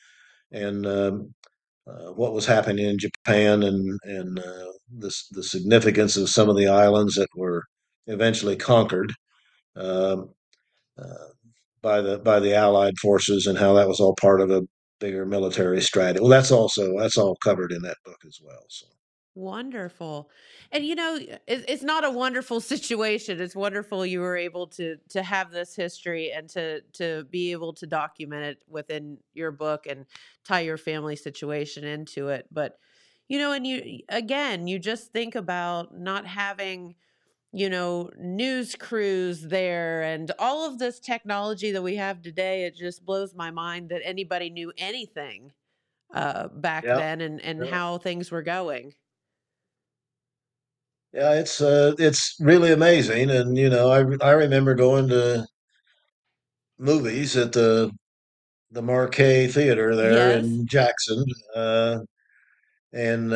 and what was happening in Japan, and the significance of some of the islands that were eventually conquered um, uh, by the Allied forces, and how that was all part of a bigger military strategy. Well, that's all covered in that book as well. So Wonderful. And it's not a wonderful situation. It's wonderful you were able to have this history and to be able to document it within your book and tie your family situation into it. But and you just think about not having news crews there and all of this technology that we have today. It just blows my mind that anybody knew anything back yeah, then and yeah, how things were going. yeah. It's really amazing, and I remember going to movies at the Marquet Theater there Yes. in Jackson, uh, and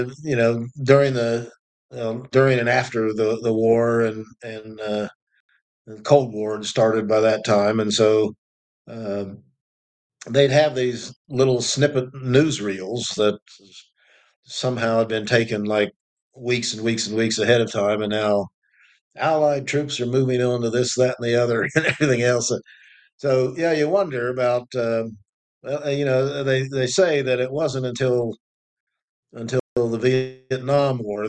during and after the war, and the Cold War had started by that time, and so uh, they'd have these little snippet newsreels that somehow had been taken like weeks and weeks and weeks ahead of time, and now Allied troops are moving on to this, that, and the other, and everything else. So yeah, you wonder about. Well, they say that it wasn't until the Vietnam War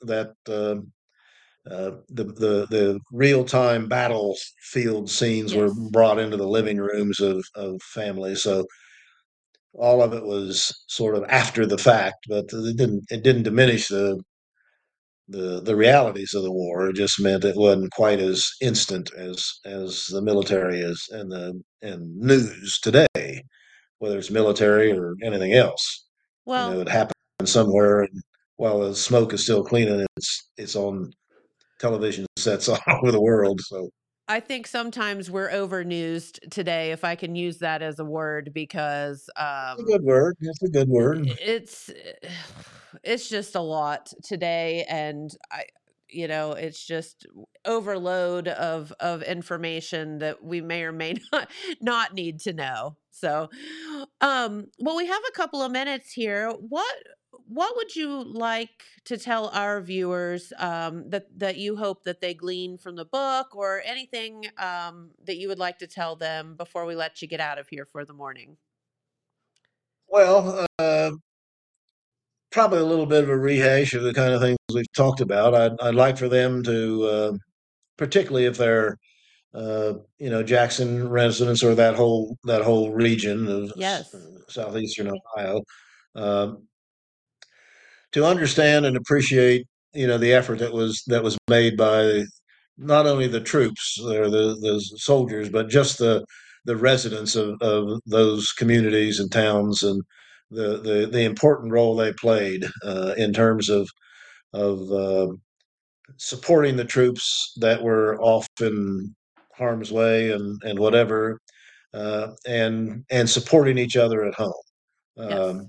that the real time battlefield scenes were Yes. brought into the living rooms of families. So all of it was sort of after the fact, but it didn't diminish the realities of the war. It just meant it wasn't quite as instant as the military is and the and news today. whether it's military or anything else. Well, It happened somewhere, and while the smoke is still cleaning, it's on television sets all over the world. So I think sometimes we're overnewsed today, if I can use that as a word, because it's a good word. It's a good word. it's it's just a lot today, and it's just overload of information that we may or may not need to know. So, well, we have a couple of minutes here. What would you like to tell our viewers, that you hope that they glean from the book, or anything that you would like to tell them before we let you get out of here for the morning? Well, probably a little bit of a rehash of the kind of things we've talked about. I'd like for them to, particularly if they're Jackson residents or that whole region of Yes. southeastern Ohio, uh, to understand and appreciate the effort that was made by not only the troops or the soldiers, but just the residents of those communities and towns, and the important role they played in terms of supporting the troops that were off in harm's way and whatever, and supporting each other at home, Yes. um,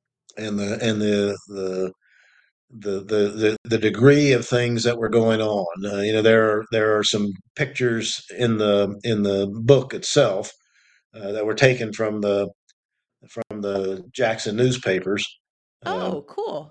and the degree of things that were going on. There are some pictures in the book itself that were taken from the Jackson newspapers, uh, Oh, cool.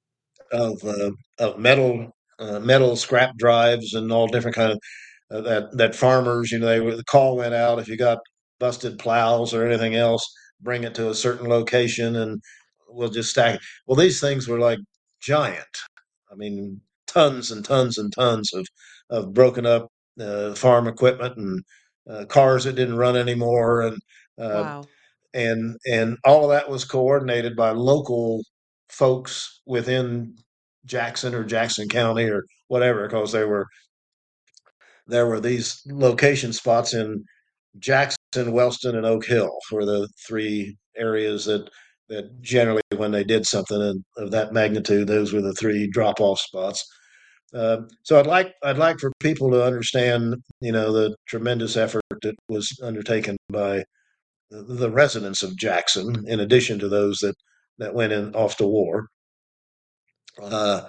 of metal scrap drives and all different kind of that farmers, the call went out, if you got busted plows or anything else, bring it to a certain location and we'll just stack it. Well, these things were like giant. I mean, tons and tons and tons of broken up farm equipment, and cars that didn't run anymore, uh, Wow. and all of that was coordinated by local folks within Jackson or Jackson County or whatever, because there were these location spots in Jackson, Wellston, and Oak Hill were the three areas that generally, when they did something of that magnitude, those were the three drop-off spots. So I'd like for people to understand, the tremendous effort that was undertaken by the residents of Jackson, in addition to those that went in off to war. Uh,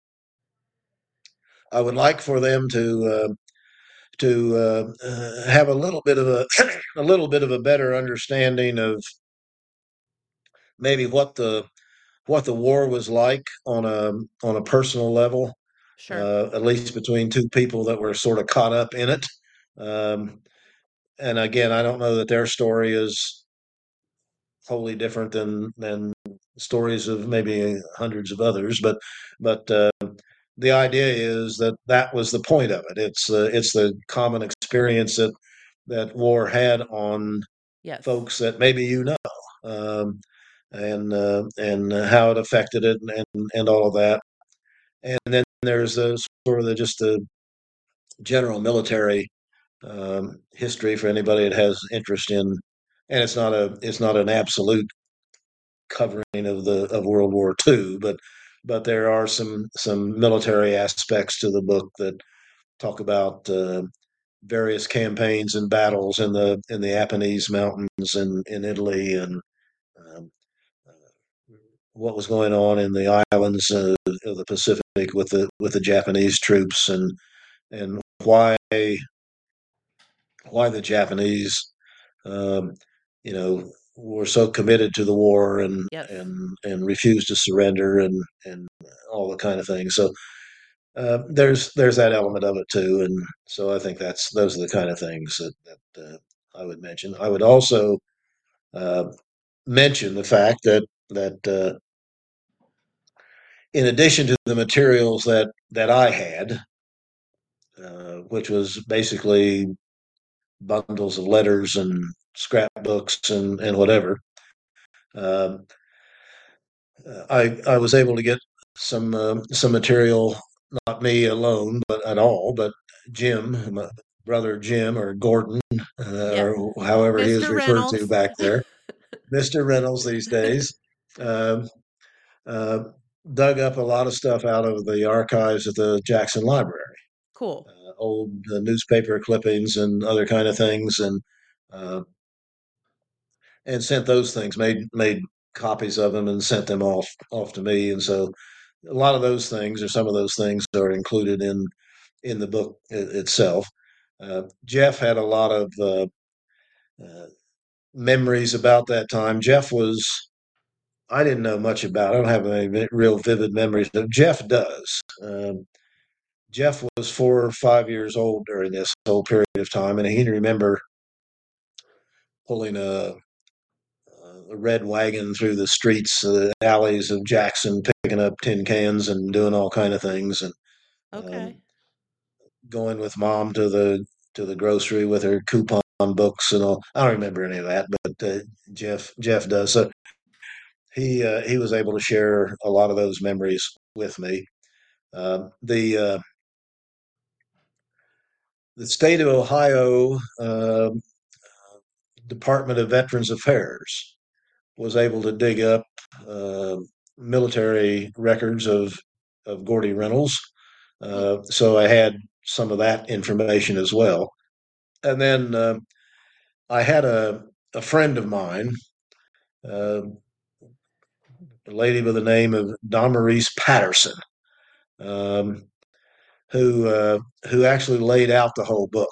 I would like for them to have a little bit of a a little bit of a better understanding of maybe what the war was like on a personal level, Sure. at least between two people that were sort of caught up in it. Um, and again, I don't know that their story is wholly different than stories of maybe hundreds of others, but the idea is that was the point of it. It's the common experience that war had on Yes. folks that maybe um, and how it affected it, and all of that. And then there's sort of just the general military history for anybody that has interest in, and it's not an absolute covering of World War II, but there are some military aspects to the book that talk about various campaigns and battles in the Apennines Mountains in Italy, and um, what was going on in the islands of the Pacific with the Japanese troops, and why the Japanese, um, were so committed to the war, and Yes. and refused to surrender, and all the kind of things. So there's that element of it too, and so I think those are the kind of things that I would mention. I would also uh, mention the fact that in addition to the materials that I had, which was basically bundles of letters and scrapbooks and whatever, um, I was able to get some material, not me alone, but at all, but Jim, my brother Jim, or Gordon, Yeah. or however he was Mr. referred to Reynolds. back there. Mr. Reynolds these days, uh, uh, dug up a lot of stuff out of the archives at the Jackson Library, Cool. old newspaper clippings and other kind of things, uh, and sent those things, made copies of them and sent them off to me. And so a lot of those things, or some of those things, are included in the book itself. Jeff had a lot of uh, memories about that time. Jeff was, I didn't know much about. I don't have any real vivid memories, but Jeff does. Jeff was 4 or 5 years old during this whole period of time, and he can remember pulling a red wagon through the streets, alleys of Jackson, picking up tin cans and doing all kind of things, and Okay. going with mom to the grocery with her coupon books and all. I don't remember any of that, but Jeff does. So he was able to share a lot of those memories with me. The state of Ohio Department of Veterans Affairs was able to dig up uh, military records of Gordy Reynolds. Hmm. So I had some of that information as well. And then I had a friend of mine, uh, a lady by the name of Damaris Patterson, um, who actually laid out the whole book.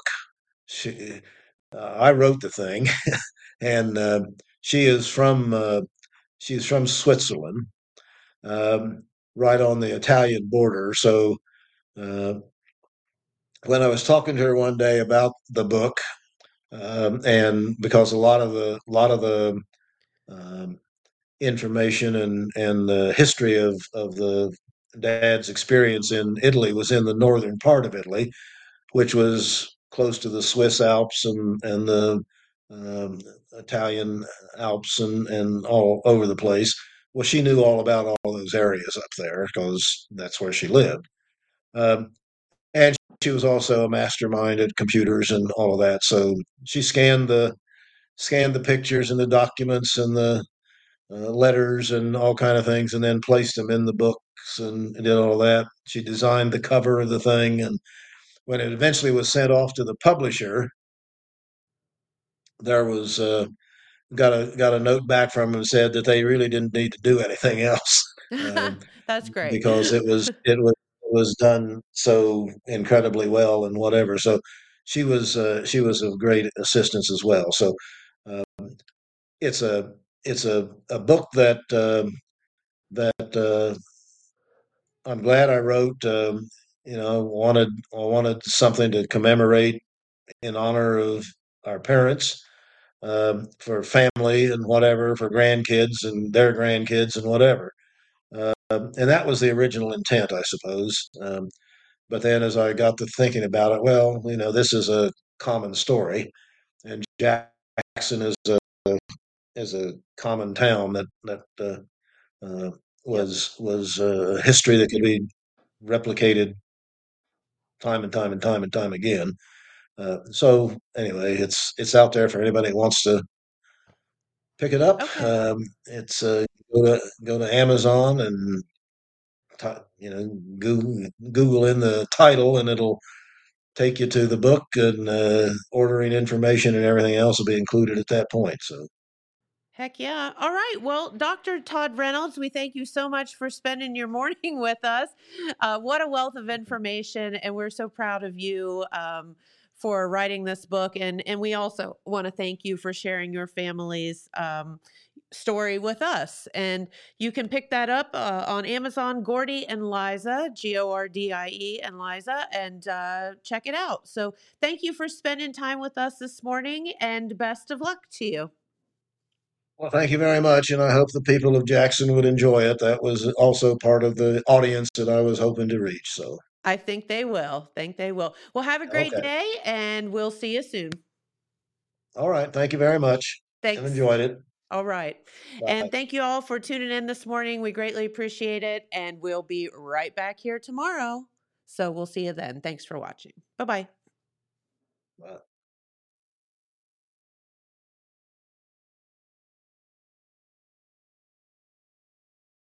I wrote the thing, and she is from she's from Switzerland, um, right on the Italian border. So uh, when I was talking to her one day about the book, and because a lot of the um, information and the history of the dad's experience in Italy was in the northern part of Italy, which was close to the Swiss Alps and the um, Italian Alps and all over the place. Well, she knew all about all those areas up there because that's where she lived. Um, and she was also a mastermind at computers and all of that. So she scanned the pictures and the documents and the letters and all kind of things, and then placed them in the books and did all that. She designed the cover of the thing, and when it eventually was sent off to the publisher, there was got a note back from them and said that they really didn't need to do anything else um, That's great. because it was done so incredibly well and whatever. So she was of great assistance as well. So uh, it's a book that that I'm glad I wrote. I wanted something to commemorate in honor of our parents, for family and whatever, for grandkids and their grandkids and whatever. And that was the original intent, I suppose. But then as I got to thinking about it, well, this is a common story, and Jackson is a common town that uh, Yep. was a history that could be replicated time and time and time and time again. So anyway, it's out there for anybody that wants to pick it up. Okay. It's go to Amazon and Google in the title, and it'll take you to the book, and ordering information and everything else will be included at that point. So Heck yeah. All right. Well, Dr. Todd Reynolds, we thank you so much for spending your morning with us. What a wealth of information. And we're so proud of you for writing this book. And we also want to thank you for sharing your family's story with us. And you can pick that up on Amazon, Gordy and Liza, Gordie and Liza, and check it out. So thank you for spending time with us this morning, and best of luck to you. well, thank you very much, and I hope the people of Jackson would enjoy it. That was also part of the audience that I was hoping to reach. So I think they will. Think they will. Well, have a great okay, day, and we'll see you soon. all right, thank you very much, and Thanks. enjoyed it. All right. And Bye. thank you all for tuning in this morning. We greatly appreciate it. And we'll be right back here tomorrow. So we'll see you then. Thanks for watching. Bye bye. Bye.